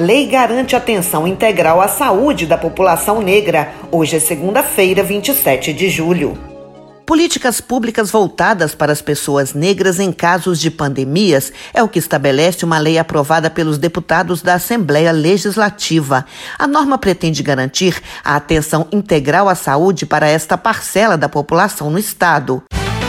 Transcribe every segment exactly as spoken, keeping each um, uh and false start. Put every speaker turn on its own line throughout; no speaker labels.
Lei garante atenção integral à saúde da população negra. Hoje é segunda-feira, vinte e sete de julho. Políticas públicas voltadas para as pessoas negras em casos de pandemias é o que estabelece uma lei aprovada pelos deputados da Assembleia Legislativa. A norma pretende garantir a atenção integral à saúde para esta parcela da população no estado.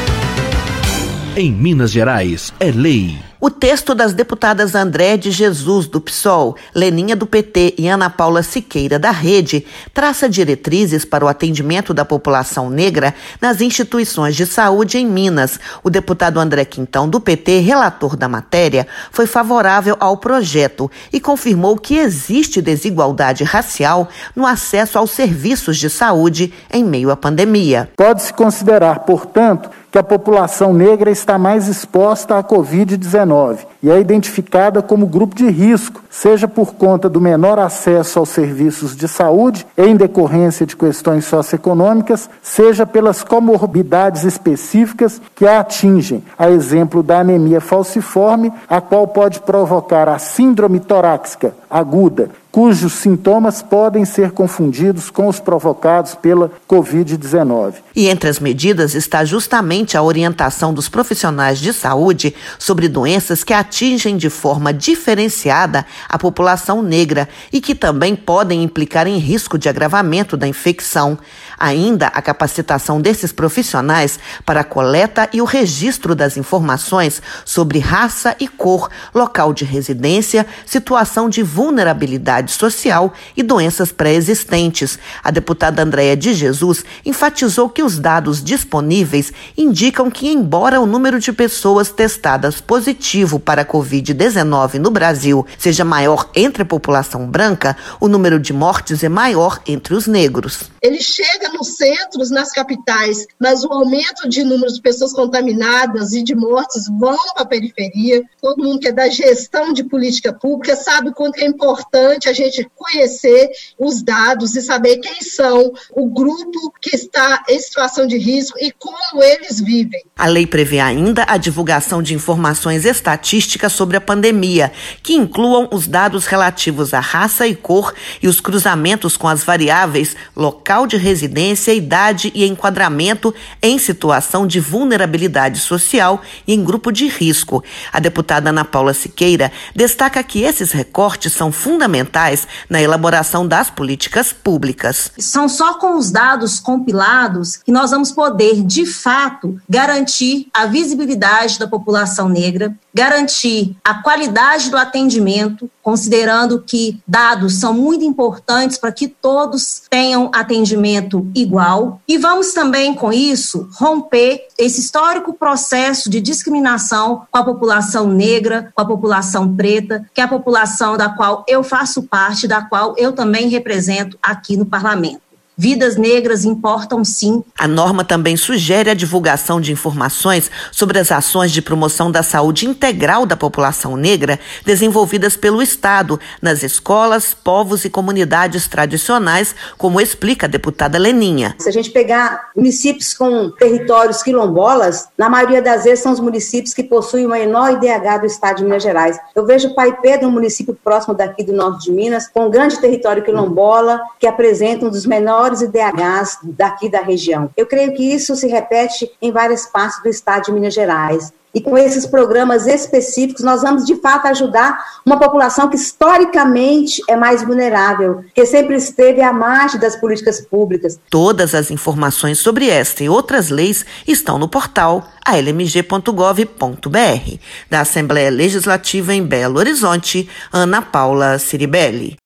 Em Minas Gerais, é lei.
O texto das deputadas Andréa de Jesus, do P SOL, Leninha, do P T e Ana Paula Siqueira, da Rede, traça diretrizes para o atendimento da população negra nas instituições de saúde em Minas. O deputado André Quintão, do P T, relator da matéria, foi favorável ao projeto e confirmou que existe desigualdade racial no acesso aos serviços de saúde em meio à pandemia.
Pode-se considerar, portanto, que a população negra está mais exposta à covid dezenove e é identificada como grupo de risco, seja por conta do menor acesso aos serviços de saúde em decorrência de questões socioeconômicas, seja pelas comorbidades específicas que a atingem, a exemplo da anemia falciforme, a qual pode provocar a síndrome torácica aguda, cujos sintomas podem ser confundidos com os provocados pela covid dezenove.
E entre as medidas está justamente a orientação dos profissionais de saúde sobre doenças que atingem de forma diferenciada a população negra e que também podem implicar em risco de agravamento da infecção. Ainda a capacitação desses profissionais para a coleta e o registro das informações sobre raça e cor, local de residência, situação de vulnerabilidade social e doenças pré-existentes. A deputada Andréa de Jesus enfatizou que os dados disponíveis indicam que, embora o número de pessoas testadas positivo para a covid dezenove no Brasil seja maior entre a população branca, o número de mortes é maior entre os negros.
Ele chega nos centros, nas capitais, mas o aumento de número de pessoas contaminadas e de mortes vão para a periferia. Todo mundo que é da gestão de política pública sabe o quanto é importante a gente conhecer os dados e saber quem são o grupo que está em situação de risco e como eles vivem.
A lei prevê ainda a divulgação de informações estatísticas sobre a pandemia, que incluam os dados relativos à raça e cor e os cruzamentos com as variáveis local de residência, idade e enquadramento em situação de vulnerabilidade social e em grupo de risco. A deputada Ana Paula Siqueira destaca que esses recortes são fundamentais na elaboração das políticas públicas.
São só com os dados compilados que nós vamos poder, de fato, garantir a visibilidade da população negra, garantir a qualidade do atendimento, considerando que dados são muito importantes para que todos tenham atendimento igual. E vamos também, com isso, romper esse histórico processo de discriminação com a população negra, com a população preta, que é a população da qual eu faço parte, da qual eu também represento aqui no parlamento. Vidas negras importam, sim.
A norma também sugere a divulgação de informações sobre as ações de promoção da saúde integral da população negra desenvolvidas pelo Estado nas escolas, povos e comunidades tradicionais, como explica a deputada Leninha.
Se a gente pegar municípios com territórios quilombolas, na maioria das vezes são os municípios que possuem o menor I D H do estado de Minas Gerais. Eu vejo Pai Pedro, um município próximo daqui do norte de Minas, com um grande território quilombola, que apresenta um dos menores I D Hs daqui da região. Eu creio que isso se repete em várias partes do estado de Minas Gerais. E com esses programas específicos, nós vamos, de fato, ajudar uma população que, historicamente, é mais vulnerável, que sempre esteve à margem das políticas públicas.
Todas as informações sobre esta e outras leis estão no portal a l m g ponto gov ponto b r. Da Assembleia Legislativa em Belo Horizonte, Ana Paula Ciribelli.